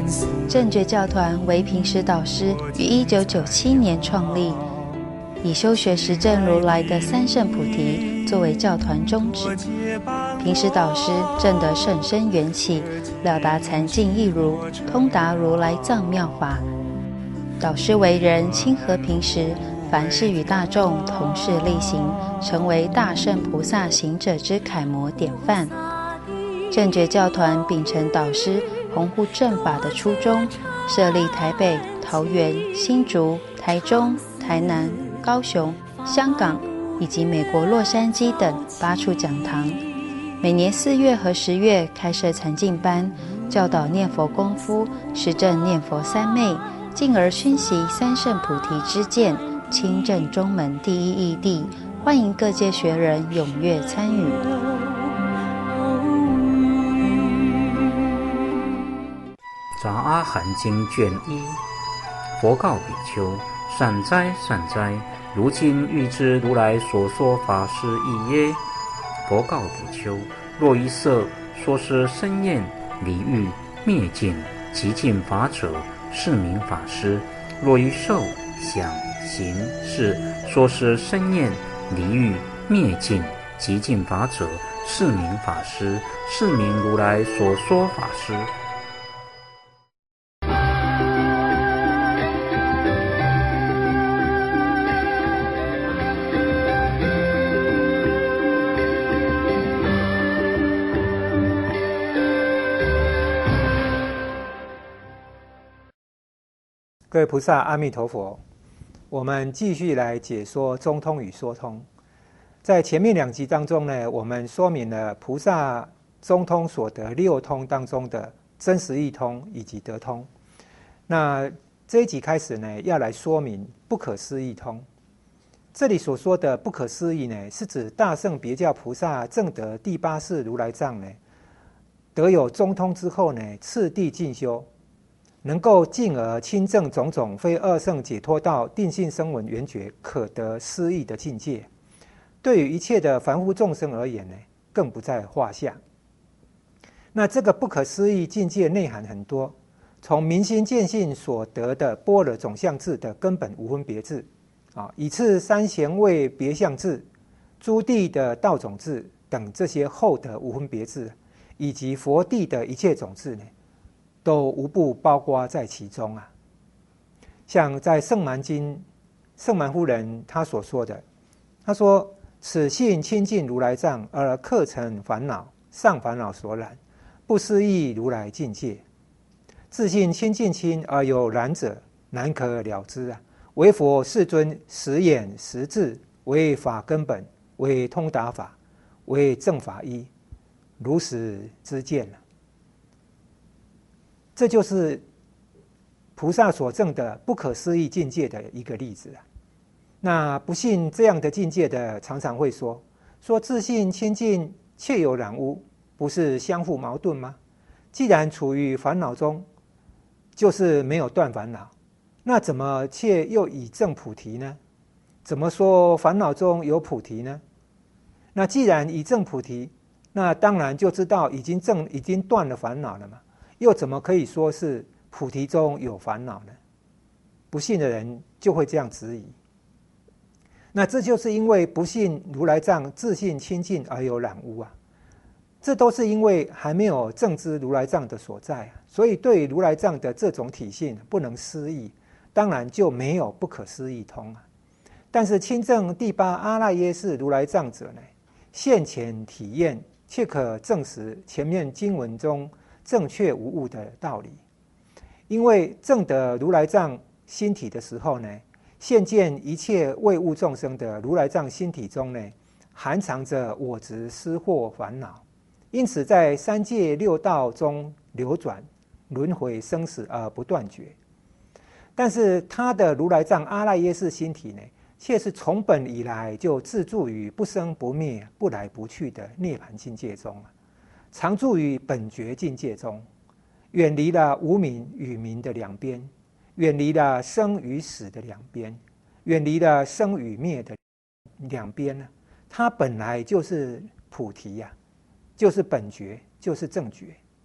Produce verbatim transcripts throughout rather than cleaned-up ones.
正觉教团为平时导师于一九九七年创立，以修学实证如来的三圣菩提作为教团宗旨。平时导师证得甚深缘起，了达禅境义如，通达如来藏妙法。导师为人亲和平时，凡事与大众同事力行，成为大圣菩萨行者之楷模典范。正觉教团秉承导师弘护正法的初衷，设立台北、桃园、新竹、台中、台南、高雄、香港以及美国洛杉矶等八处讲堂，每年四月和十月开设禅净班，教导念佛功夫，实证念佛三昧，进而熏习三圣菩提之见，亲证中门第一义谛，欢迎各界学人踊跃参与。 杂阿含经卷一，佛告比丘：善哉善哉，如今欲知如来所说法是义耶？佛告比丘：若一色说是生厌离欲灭尽极尽法者，是名法师；若一受想行识说是生厌离欲灭尽极尽法者，是名法师，是名如来所说法师。 各位菩萨，阿弥陀佛。我们继续来解说中通与说通。在前面两集当中呢，我们说明了菩萨中通所得六通当中的真实义通以及得通。那这一集开始呢，要来说明不可思议通。这里所说的不可思议呢，是指大圣别教菩萨证得第八世如来藏呢，得有中通之后呢，次第进修，能够进而亲证种种非二圣解脱道定性声闻缘觉可得思议的境界，对于一切的凡夫众生而言呢，更不在话下。那这个不可思议境界内涵很多，从明心见性所得的般若总相智的根本无分别智啊，以次三贤位别相智、诸地的道种智等这些后的无分别智，以及佛地的一切种智呢，都无不包括在其中啊。像在圣蛮经，圣蛮夫人她所说的，她说：“此性清净如来藏，而客尘烦恼，上烦恼所染，不思议如来境界。自性清净清而有染者，难可了知啊！唯佛世尊实眼实智，为法根本，为通达法，为正法一，如实知见了。”这就是菩萨所证的不可思议境界的一个例子啊。那不信这样的境界的，常常会说说自信清净，却有染污，不是相互矛盾吗？既然处于烦恼中，就是没有断烦恼，那怎么却又以证菩提呢？怎么说烦恼中有菩提呢？那既然以证菩提，那当然就知道已经证已经断了烦恼了嘛。又怎么可以说是菩提中有烦恼呢？不信的人就会这样质疑。那这就是因为不信如来藏自信清净而有染污啊，这都是因为还没有证知如来藏的所在啊，所以对如来藏的这种体性不能思议，当然就没有不可思议通啊。但是亲证第八阿赖耶识如来藏者呢，现前体验却可证实前面经文中正确无误的道理。因为证得如来藏心体的时候呢，现见一切为物众生的如来藏心体中呢，含藏着我执私惑烦恼，因此在三界六道中流转轮回生死而不断绝。但是他的如来藏阿赖耶识心体呢，却是从本以来就自住于不生不灭不来不去的涅槃境界中，常住于本觉境界中，远离了无明与明的两边，远离了生与死的两边，远离了生与灭的两边呢，它本来就是菩提呀、啊，就是本觉，就是正觉。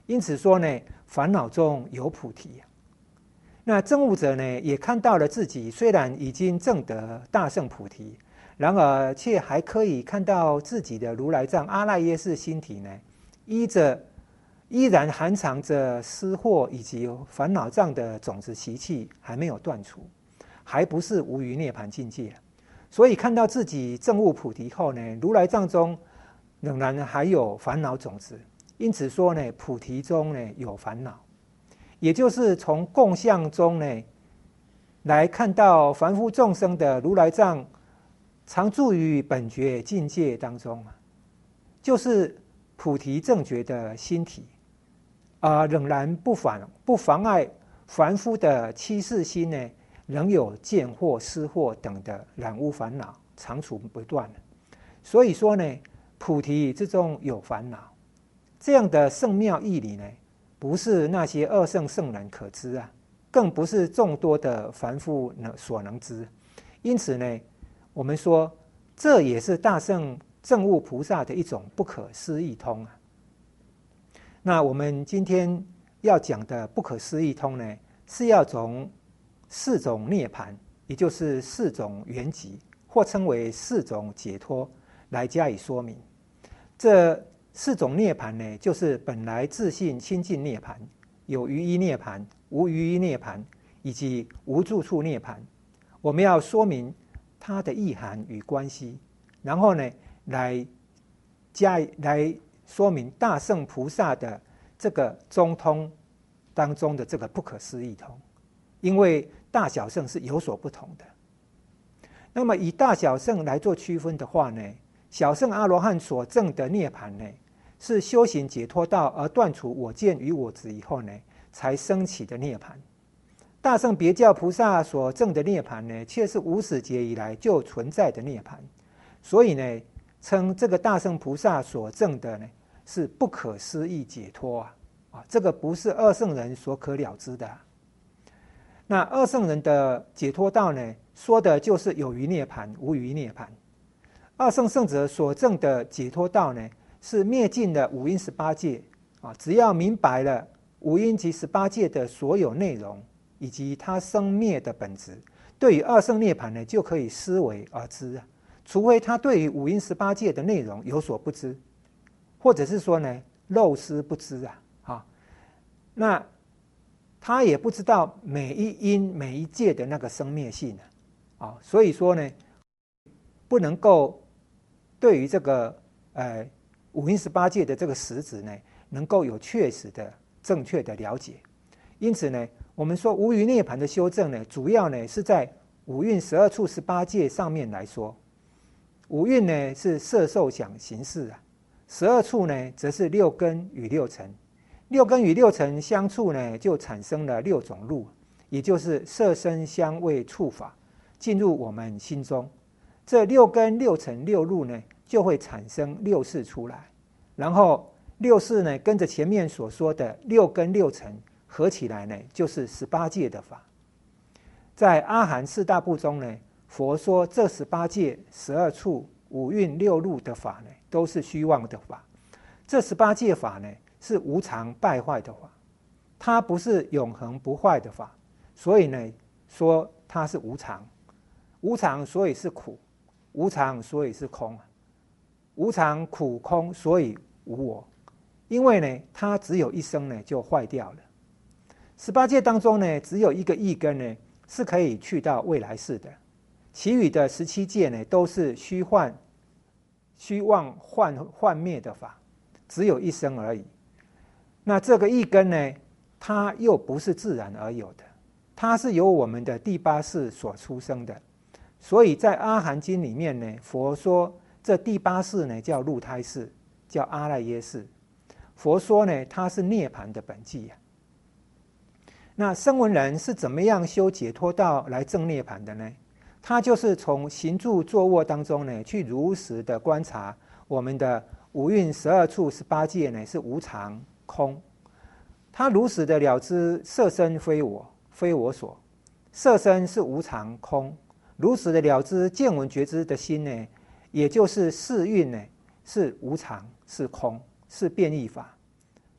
因此说呢，烦恼中有菩提。那证悟者呢，也看到了自己虽然已经证得大乘菩提，然而却还可以看到自己的如来藏阿赖耶识心体呢，依着依然含藏着私货以及烦恼障的种子习气还没有断除，还不是无余涅槃境界。所以看到自己证悟菩提后呢，如来藏中仍然还有烦恼种子，因此说呢，菩提中呢有烦恼，也就是从共相中呢来看到凡夫众生的如来藏常住于本觉境界当中，就是菩提正觉的心体，啊、呃，仍然不妨不妨碍凡夫的七世心呢，仍有见惑、思惑等的染污烦恼常处不断。所以说呢，菩提之中有烦恼，这样的圣妙义理呢，不是那些二圣圣人可知啊，更不是众多的凡夫所能知。因此呢，我们说这也是大圣证悟菩萨的一种不可思议通啊。那我们今天要讲的不可思议通呢，是要从四种涅槃，也就是四种圆寂，或称为四种解脱来加以说明。这四种涅槃呢，就是本来自性清净涅槃、有余依涅槃、无余依涅槃以及无住处涅槃。我们要说明它的意涵与关系，然后呢，来加来说明大圣菩萨的这个中通当中的这个不可思议通。因为大小圣是有所不同的。那么以大小圣来做区分的话呢，小圣阿罗汉所证的涅槃呢，是修行解脱道而断除我见与我执以后呢，才升起的涅槃。大圣别教菩萨所证的涅槃呢，却是无始劫以来就存在的涅槃。所以呢，称这个大圣菩萨所证的呢，是不可思议解脱啊！啊，这个不是二圣人所可了知的啊。那二圣人的解脱道呢，说的就是有余涅槃、无余涅槃。二圣圣者所证的解脱道呢，是灭尽了五阴十八界啊，只要明白了五阴及十八界的所有内容，以及它生灭的本质，对于二圣涅槃呢，就可以思维而知啊。除非他对于五阴十八界的内容有所不知，或者是说呢，漏失不知啊，啊，那他也不知道每一因每一界的那个生灭性啊，啊，所以说呢，不能够对于这个呃五阴十八界的这个实质呢，能够有确实的正确的了解。因此呢，我们说无余涅槃的修正呢，主要呢是在五蕴十二处十八界上面来说。五蕴呢是色受想行识啊，十二处呢则是六根与六尘。六根与六尘相处呢，就产生了六种路，也就是色声香味触法进入我们心中。这六根六尘六路呢，就会产生六识出来，然后六识呢跟着前面所说的六根六尘合起来呢，就是十八界的法。在阿含四大部中呢，佛说这十八界十二处五蕴六路的法呢，都是虚妄的法。这十八界法呢，是无常败坏的法，它不是永恒不坏的法，所以呢，说它是无常。无常所以是苦，无常所以是空，无常苦空所以无我。因为呢，它只有一生呢就坏掉了。十八界当中呢，只有一个意根呢是可以去到未来世的，其余的十七界呢都是虚幻、虚妄幻幻灭的法，只有一生而已。那这个意根呢，它又不是自然而有的，它是由我们的第八识所出生的。所以在阿含经里面呢，佛说这第八识呢叫入胎识，叫阿赖耶识。佛说呢，它是涅槃的本际啊。那声闻人是怎么样修解脱道来证涅槃的呢？他就是从行住坐卧当中呢，去如实的观察我们的五蕴十二处十八界呢是无常空，他如实的了知色身非我，非我所，色身是无常空，如实的了知见闻觉知的心呢，也就是四蕴呢是无常是空是变异法。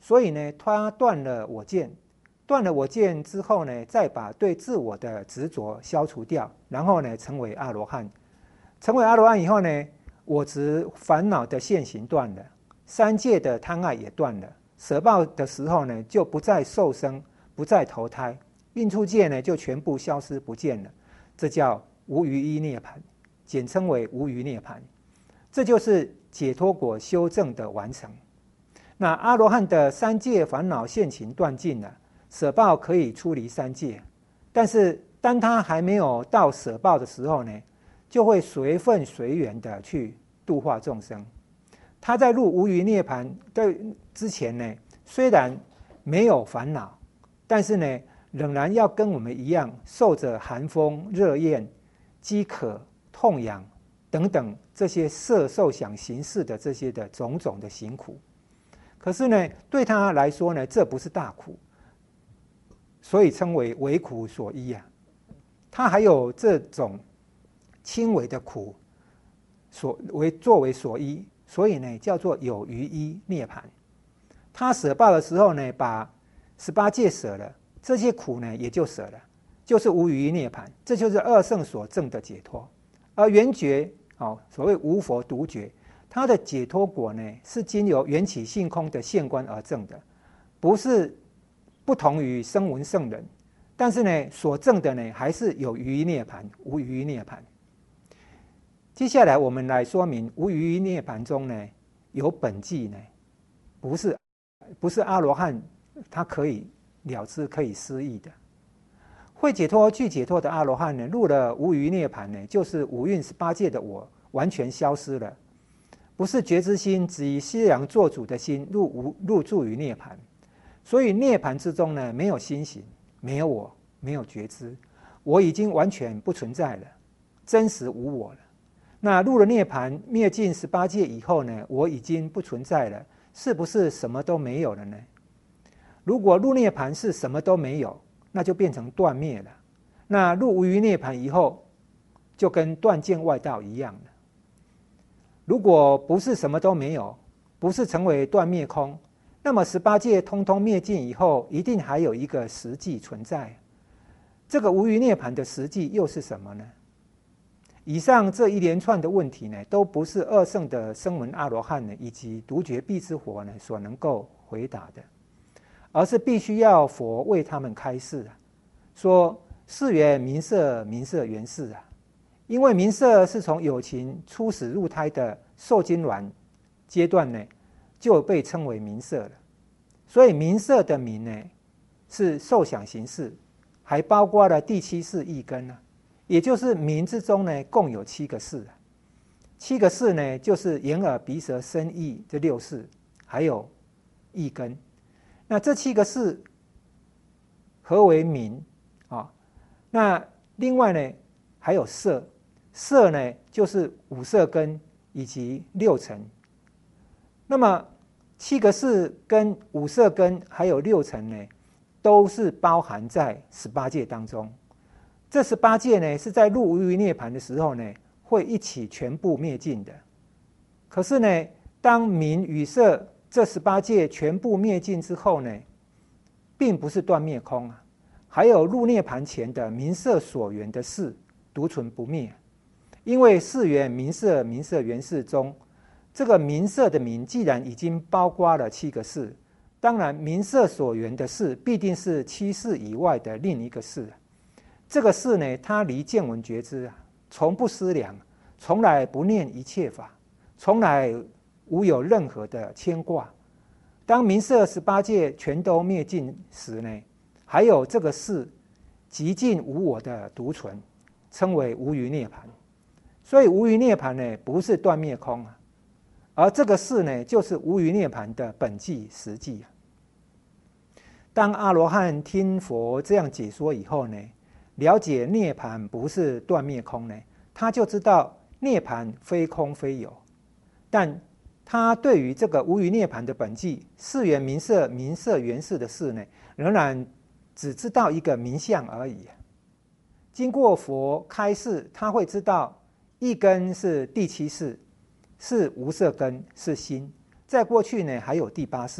所以呢，他断了我见，断了我见之后呢，再把对自我的执着消除掉，然后呢，成为阿罗汉。成为阿罗汉以后呢，我执烦恼的现行断了，三界的贪爱也断了，舍报的时候呢，就不再受生，不再投胎，运出界呢就全部消失不见了，这叫无余依涅槃，简称为无余涅槃。这就是解脱果修正的完成。那阿罗汉的三界烦恼现行断尽了，舍报可以出离三界，但是当他还没有到舍报的时候呢，就会随分随缘的去度化众生。他在入无余涅槃的之前呢，虽然没有烦恼，但是呢，仍然要跟我们一样，受着寒风、热焰、饥渴、痛痒等等这些色受想行识的这些的种种的行苦。可是呢，对他来说呢，这不是大苦，所以称为微苦所依啊。他还有这种轻微的苦所为作为所依，所以呢叫做有余依涅槃。他舍报的时候呢，把十八界舍了，这些苦呢也就舍了，就是无余依涅槃。这就是二圣所证的解脱。而圆觉哦，所谓无佛独觉，它的解脱果呢是经由缘起性空的现观而证的，不是不同于声闻圣人，但是呢所证的呢还是有余依涅槃，无余依涅槃。接下来我们来说明无余依涅槃中呢有本际呢，不是不是阿罗汉他可以了知可以思议的。会解脱具解脱的阿罗汉呢，入了无余涅槃呢，就是五蕴十八界的我完全消失了，不是觉知心只以西洋做主的心入无入住于涅槃。所以涅槃之中呢，没有心行，没有我，没有觉知，我已经完全不存在了，真实无我了。那入了涅槃，灭尽十八界以后呢，我已经不存在了，是不是什么都没有了呢？如果入涅槃是什么都没有，那就变成断灭了。那入无余涅槃以后，就跟断见外道一样了。如果不是什么都没有，不是成为断灭空，那么十八界通通灭尽以后，一定还有一个实际存在。这个无余涅槃的实际又是什么呢？以上这一连串的问题呢，都不是二圣的声闻阿罗汉呢，以及独觉辟支佛呢所能够回答的，而是必须要佛为他们开示啊，说是缘名色，名色缘事啊。因为名色是从有情初始入胎的受精卵阶段呢，就被称为名色了。所以名色的名呢，是受想行识，还包括了第七识意根啊。也就是名之中呢，共有七个识，七个识呢，就是眼耳鼻舌身意这六识，还有意根。那这七个识何为名啊？那另外呢，还有色，色呢就是五色根以及六尘。那么七个识跟五色根还有六尘呢，都是包含在十八界当中。这十八界呢，是在入无余涅槃的时候呢，会一起全部灭尽的。可是呢，当名与色这十八界全部灭尽之后呢，并不是断灭空啊，还有入涅槃前的名色所缘的事独存不灭。因为四缘名色，名色缘事中，这个名色的名既然已经包括了七个事，当然名色所缘的事必定是七事以外的另一个事。这个事呢，它离见闻觉知啊，从不思量，从来不念一切法，从来无有任何的牵挂。当名色十八界全都灭尽时呢，还有这个事极尽无我的独存，称为无余涅槃。所以无余涅槃呢，不是断灭空啊，而这个事呢，就是无余涅槃的本际实际啊。当阿罗汉听佛这样解说以后呢，了解涅槃不是断灭空呢，他就知道涅槃非空非有。但他对于这个无余涅槃的本际，四缘名色，名色缘事的事呢，仍然只知道一个名相而已。经过佛开示，他会知道一根是第七识，是无色根，是心。在过去呢，还有第八识，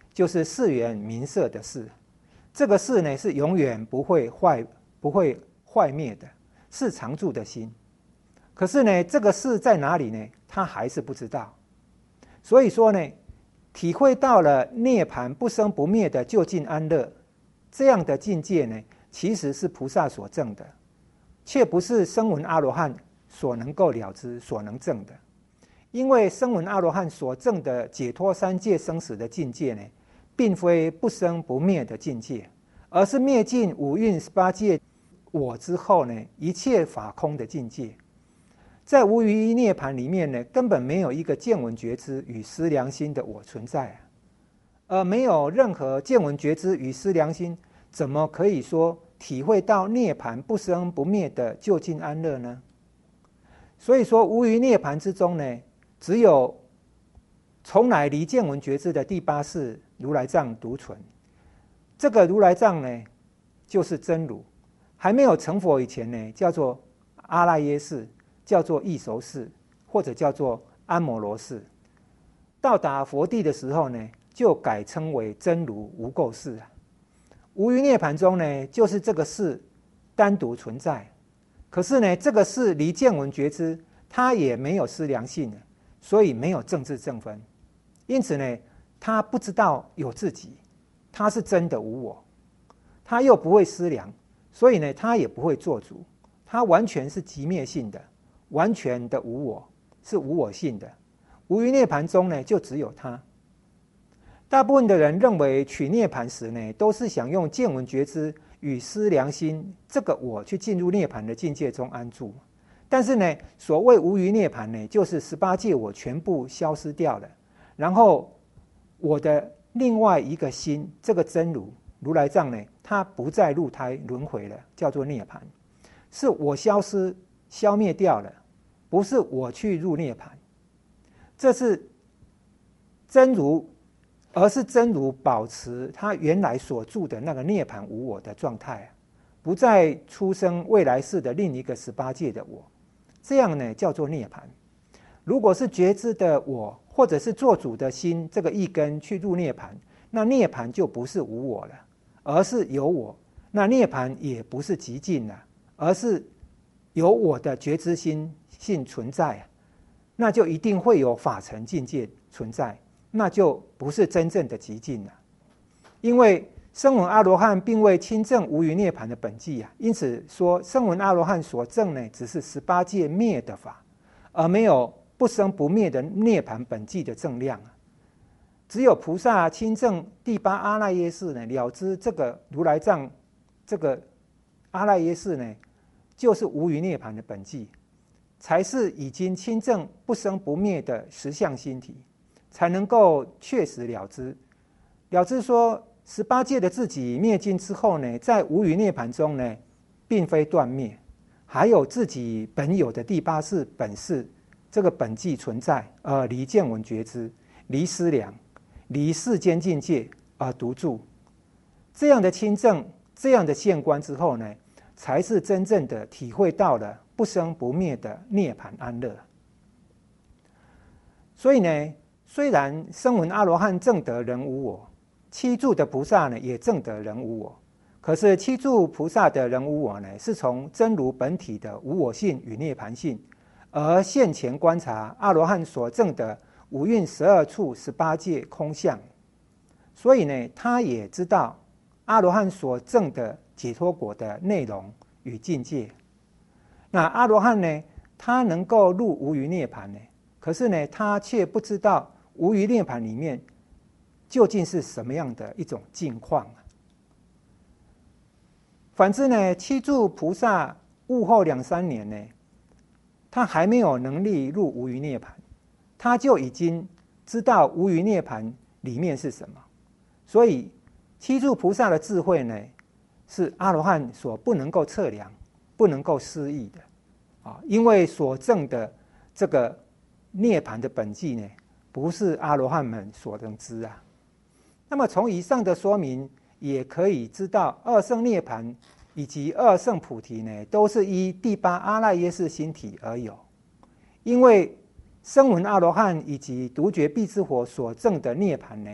就是世缘名色的事。这个事呢是永远不会坏、不会坏灭的，是常住的心。可是呢，这个事在哪里呢？他还是不知道。所以说呢，体会到了涅槃不生不灭的究竟安乐，这样的境界呢，其实是菩萨所证的，却不是声闻阿罗汉所能够了知、所能证的。因为声闻阿罗汉所证的解脱三界生死的境界呢，并非不生不灭的境界，而是灭尽五蕴十八界我之后呢，一切法空的境界。在无余一涅槃里面呢，根本没有一个见闻觉知与思量心的我存在啊，而没有任何见闻觉知与思量心，怎么可以说体会到涅槃不生不灭的究竟安乐呢？所以说，无余涅槃之中呢，只有从来离见闻觉知的第八世如来藏独存。这个如来藏呢，就是真如，还没有成佛以前呢，叫做阿赖耶识，叫做异熟识，或者叫做安摩罗识。到达佛地的时候呢，就改称为真如无垢识啊。无余涅槃中呢，就是这个识单独存在。可是呢，这个识离见闻觉知，它也没有思量性，所以没有正智正分。因此呢，他不知道有自己，他是真的无我，他又不会思量，所以呢，他也不会做主，他完全是寂灭性的，完全的无我，是无我性的。无余涅槃中呢，就只有他。大部分的人认为取涅槃时呢，都是想用见闻觉知与思量心这个我去进入涅槃的境界中安住。但是呢，所谓无余涅槃呢，就是十八界我全部消失掉了，然后我的另外一个心，这个真如如来藏呢，它不再入胎轮回了，叫做涅槃，是我消失消灭掉了，不是我去入涅槃。这是真如，而是真如保持它原来所住的那个涅槃无我的状态，不再出生未来世的另一个十八界的我，这样呢叫做涅槃。如果是觉知的我，或者是做主的心这个一根去入涅槃，那涅槃就不是无我了，而是有我。那涅槃也不是寂静了，而是有我的觉知心性存在，那就一定会有法尘境界存在，那就不是真正的寂静了。因为声闻阿罗汉并未亲证无余涅槃的本际啊，因此说声闻阿罗汉所证呢，只是十八界灭的法，而没有不生不灭的涅槃本际的正量啊。只有菩萨亲证第八阿赖耶识呢，了知这个如来藏，这个阿赖耶识呢，就是无余涅槃的本际，才是已经亲证不生不灭的实相心体，才能够确实了知。了知说十八界的自己灭尽之后呢，在无余涅槃中呢，并非断灭，还有自己本有的第八世本事这个本际存在，而离见闻觉知，离思量，离世间境界而独住。这样的亲证，这样的现观之后呢，才是真正的体会到了不生不灭的涅槃安乐。所以呢，虽然声闻阿罗汉证得人无我，七住的菩萨呢也证得人无我，可是七住菩萨的人无我呢，是从真如本体的无我性与涅槃性，而现前观察阿罗汉所证的五蕴十二处十八界空相，所以呢，他也知道阿罗汉所证的解脱果的内容与境界。那阿罗汉呢，他能够入无余涅槃呢，可是呢，他却不知道无余涅槃里面究竟是什么样的一种境况。反之呢，七住菩萨悟后两三年呢，他还没有能力入无余涅槃，他就已经知道无余涅槃里面是什么。所以七住菩萨的智慧呢，是阿罗汉所不能够测量、不能够思议的啊，因为所证的这个涅槃的本际呢，不是阿罗汉们所能知啊。那么从以上的说明，也可以知道二圣涅槃以及二圣菩提呢，都是依第八阿赖耶识心体而有。因为声闻阿罗汉以及独觉辟支佛所证的涅槃呢，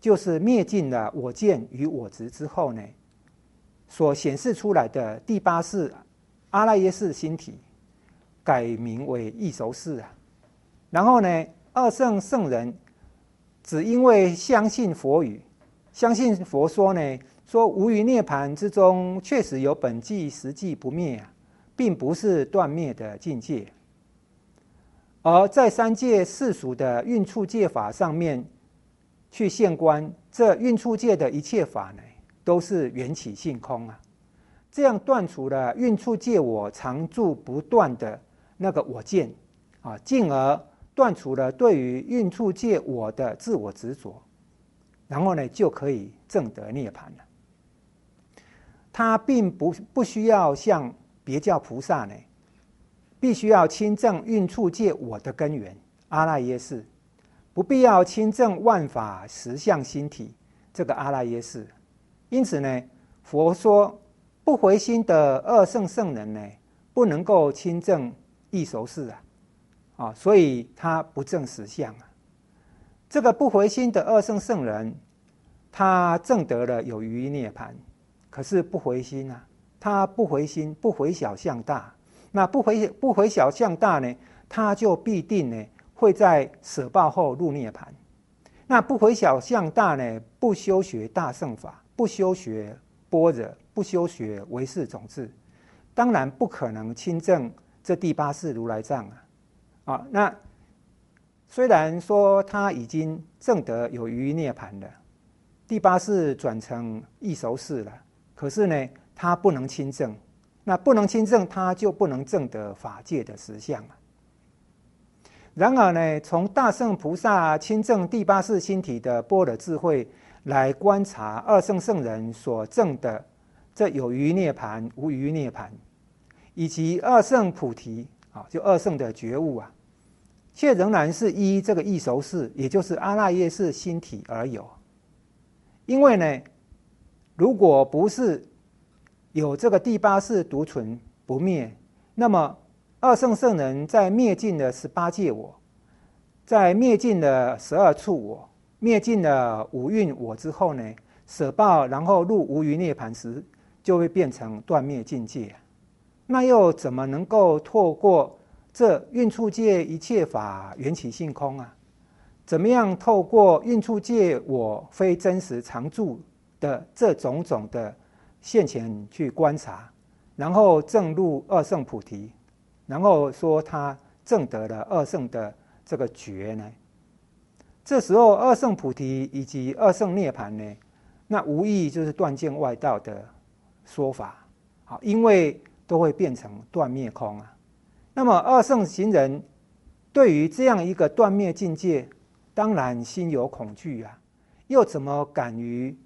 就是灭尽了我见与我执之后呢，所显示出来的第八世阿赖耶识心体，改名为异熟识啊。然后呢，二圣圣人只因为相信佛语，相信佛说呢，说无余涅盘之中确实有本际实际不灭啊，并不是断灭的境界。而在三界世俗的运处界法上面去现观，这运处界的一切法呢，都是缘起性空啊。这样断除了运处界我常住不断的那个我见啊，进而断除了对于运处界我的自我执着，然后呢，就可以证得涅槃了。他并不不需要像别教菩萨呢，必须要亲证运处界我的根源阿赖耶识，不必要亲证万法实相心体这个阿赖耶识。因此呢，佛说不回心的二圣圣人呢，不能够亲证异熟识啊，啊，所以他不证实相啊。这个不回心的二圣圣人，他证得了有余涅槃，可是不回心啊，他不回心，不回小向大。那不回不回小向大呢，他就必定呢会在舍报后入涅槃。那不回小向大呢，不修学大乘法，不修学般若，不修学唯识种智，当然不可能亲证这第八世如来藏啊。啊，那虽然说他已经证得有余涅槃了，第八世转成异熟识了，可是呢，他不能亲证。那不能亲证，他就不能证得法界的实相了。然而呢，从大圣菩萨亲证第八世心体的般若智慧来观察二圣圣人所证的这有余涅槃、无余涅槃，以及二圣菩提啊，就二圣的觉悟啊，却仍然是依这个异熟识，也就是阿赖耶识心体而有。因为呢，如果不是有这个第八世独存不灭，那么二圣圣人在灭尽了十八界我，在灭尽了十二处我，灭尽了五蕴我之后呢，舍报然后入无余涅槃时，就会变成断灭境界。那又怎么能够透过这运处界一切法缘起性空啊？怎么样透过运处界我非真实常住的这种种的现前去观察，然后证入二圣菩提，然后说他证得了二圣的这个觉呢？这时候二圣菩提以及二圣涅槃呢，那无异就是断见外道的说法，好，因为都会变成断灭空啊。那么二圣行人对于这样一个断灭境界，当然心有恐惧啊，又怎么敢于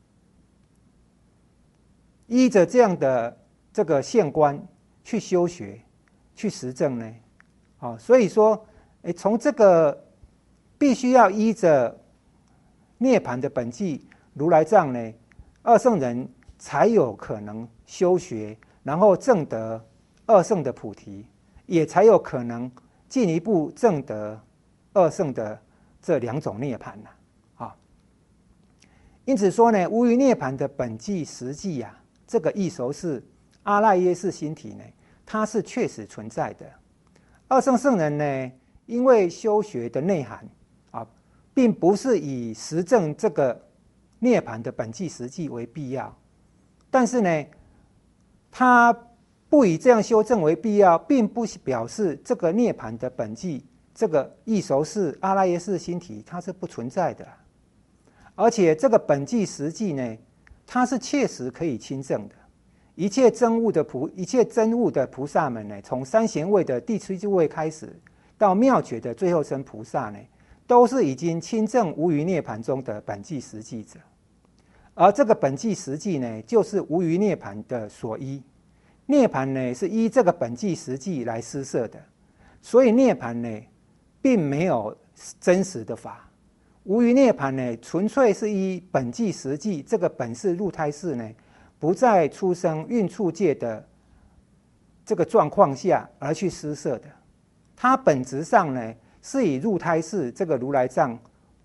依着这样的这个现观去修学、去实证呢？啊，所以说，诶，从这个必须要依着涅槃的本际如来藏呢，二圣人才有可能修学，然后证得二圣的菩提，也才有可能进一步证得二圣的这两种涅槃呐。啊，因此说呢，无余涅槃的本际实际啊。这个异熟识阿赖耶识心体呢，它是确实存在的。二圣圣人呢，因为修学的内涵啊，并不是以实证这个涅槃的本际实际为必要，但是呢，他不以这样修正为必要，并不表示这个涅槃的本际这个异熟识阿赖耶识心体它是不存在的，而且这个本际实际呢，它是切实可以亲证的。一切真悟的菩一切真悟的菩萨们呢，从三贤位的第七位开始，到妙觉的最后身菩萨呢，都是已经亲证无余涅槃中的本际实际者。而这个本际实际呢，就是无余涅槃的所依。涅槃呢，是依这个本际实际来施设的，所以涅槃呢，并没有真实的法。无余涅槃呢，纯粹是依本际实际这个本是入胎识呢，不再出生运处界的这个状况下而去施设的。它本质上呢，是以入胎识这个如来藏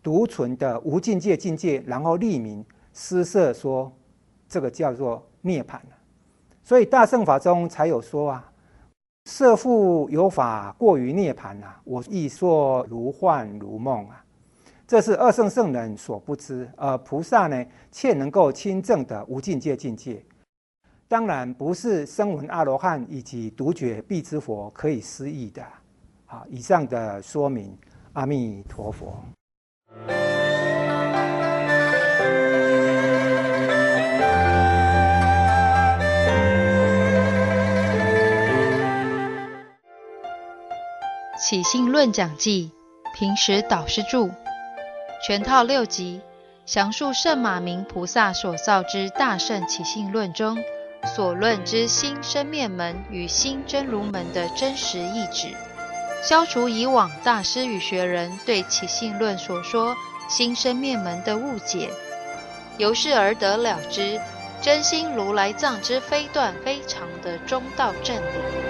独存的无境界境界，然后立名施设说这个叫做涅槃。所以大乘法中才有说啊，设复有法过于涅槃啊，我亦说如幻如梦啊。这是二乘圣人所不知，而菩萨呢却能够亲证的无境界境界。当然不是声闻阿罗汉以及独觉辟支佛可以思议的。好，以上的说明，阿弥陀佛。 起信论讲记，平时导师著，全套六集，详述圣马明菩萨所造之大圣起信论中所论之心生灭门与心真如门的真实义旨，消除以往大师与学人对起信论所说心生灭门的误解，由是而得了知真心如来藏之非断非常的中道正理。